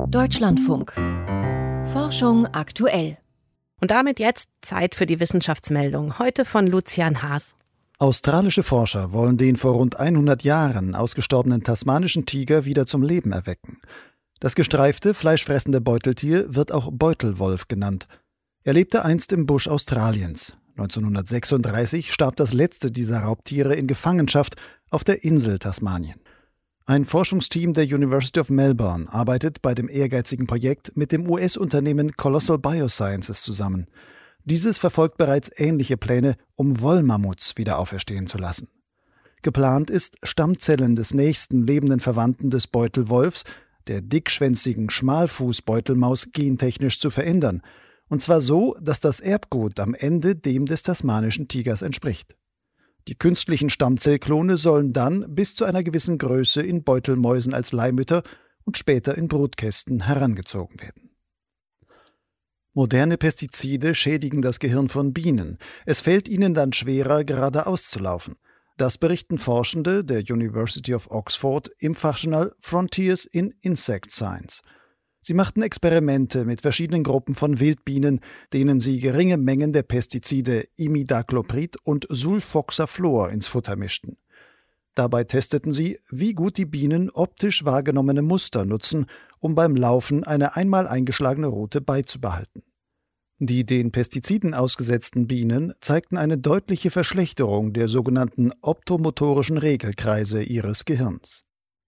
Deutschlandfunk. Forschung aktuell. Und damit jetzt Zeit für die Wissenschaftsmeldung. Heute von Lucian Haas. Australische Forscher wollen den vor rund 100 Jahren ausgestorbenen tasmanischen Tiger wieder zum Leben erwecken. Das gestreifte, fleischfressende Beuteltier wird auch Beutelwolf genannt. Er lebte einst im Busch Australiens. 1936 starb das letzte dieser Raubtiere in Gefangenschaft auf der Insel Tasmanien. Ein Forschungsteam der University of Melbourne arbeitet bei dem ehrgeizigen Projekt mit dem US-Unternehmen Colossal Biosciences zusammen. Dieses verfolgt bereits ähnliche Pläne, um Wollmammuts wieder auferstehen zu lassen. Geplant ist, Stammzellen des nächsten lebenden Verwandten des Beutelwolfs, der dickschwänzigen Schmalfußbeutelmaus, gentechnisch zu verändern. Und zwar so, dass das Erbgut am Ende dem des tasmanischen Tigers entspricht. Die künstlichen Stammzellklone sollen dann bis zu einer gewissen Größe in Beutelmäusen als Leihmütter und später in Brutkästen herangezogen werden. Moderne Pestizide schädigen das Gehirn von Bienen. Es fällt ihnen dann schwerer, geradeaus zu laufen. Das berichten Forschende der University of Oxford im Fachjournal Frontiers in Insect Science. Sie machten Experimente mit verschiedenen Gruppen von Wildbienen, denen sie geringe Mengen der Pestizide Imidacloprid und Sulfoxaflor ins Futter mischten. Dabei testeten sie, wie gut die Bienen optisch wahrgenommene Muster nutzen, um beim Laufen eine einmal eingeschlagene Route beizubehalten. Die den Pestiziden ausgesetzten Bienen zeigten eine deutliche Verschlechterung der sogenannten optomotorischen Regelkreise ihres Gehirns.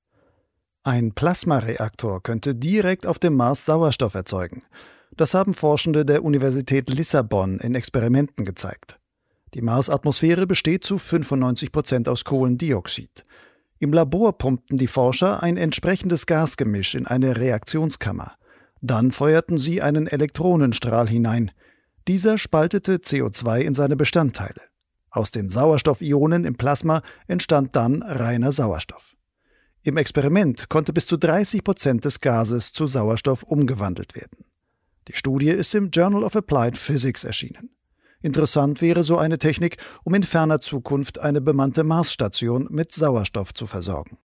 Ein Plasmareaktor könnte direkt auf dem Mars Sauerstoff erzeugen. Das haben Forschende der Universität Lissabon in Experimenten gezeigt. Die Marsatmosphäre besteht zu 95% aus Kohlendioxid. Im Labor pumpten die Forscher ein entsprechendes Gasgemisch in eine Reaktionskammer. Dann feuerten sie einen Elektronenstrahl hinein. Dieser spaltete CO2 in seine Bestandteile. Aus den Sauerstoffionen im Plasma entstand dann reiner Sauerstoff. Im Experiment konnte bis zu 30% des Gases zu Sauerstoff umgewandelt werden. Die Studie ist im Journal of Applied Physics erschienen. Interessant wäre so eine Technik, um in ferner Zukunft eine bemannte Marsstation mit Sauerstoff zu versorgen.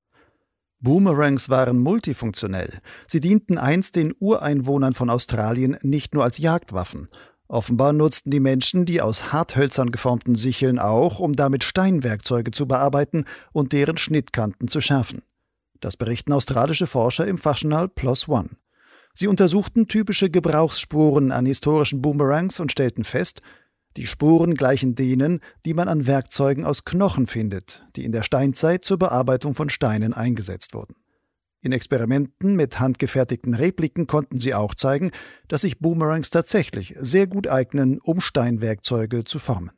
Boomerangs waren multifunktionell. Sie dienten einst den Ureinwohnern von Australien nicht nur als Jagdwaffen. Offenbar nutzten die Menschen die aus Harthölzern geformten Sicheln auch, um damit Steinwerkzeuge zu bearbeiten und deren Schnittkanten zu schärfen. Das berichten australische Forscher im Fachjournal PLOS ONE. Sie untersuchten typische Gebrauchsspuren an historischen Boomerangs und stellten fest, die Spuren gleichen denen, die man an Werkzeugen aus Knochen findet, die in der Steinzeit zur Bearbeitung von Steinen eingesetzt wurden. In Experimenten mit handgefertigten Repliken konnten sie auch zeigen, dass sich Boomerangs tatsächlich sehr gut eignen, um Steinwerkzeuge zu formen.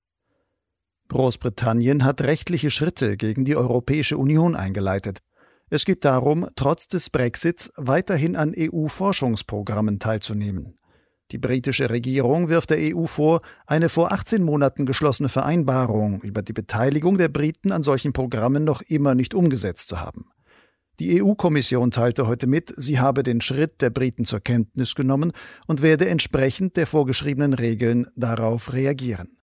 Großbritannien hat rechtliche Schritte gegen die Europäische Union eingeleitet. Es geht darum, trotz des Brexits weiterhin an EU-Forschungsprogrammen teilzunehmen. Die britische Regierung wirft der EU vor, eine vor 18 Monaten geschlossene Vereinbarung über die Beteiligung der Briten an solchen Programmen noch immer nicht umgesetzt zu haben. Die EU-Kommission teilte heute mit, sie habe den Schritt der Briten zur Kenntnis genommen und werde entsprechend der vorgeschriebenen Regeln darauf reagieren.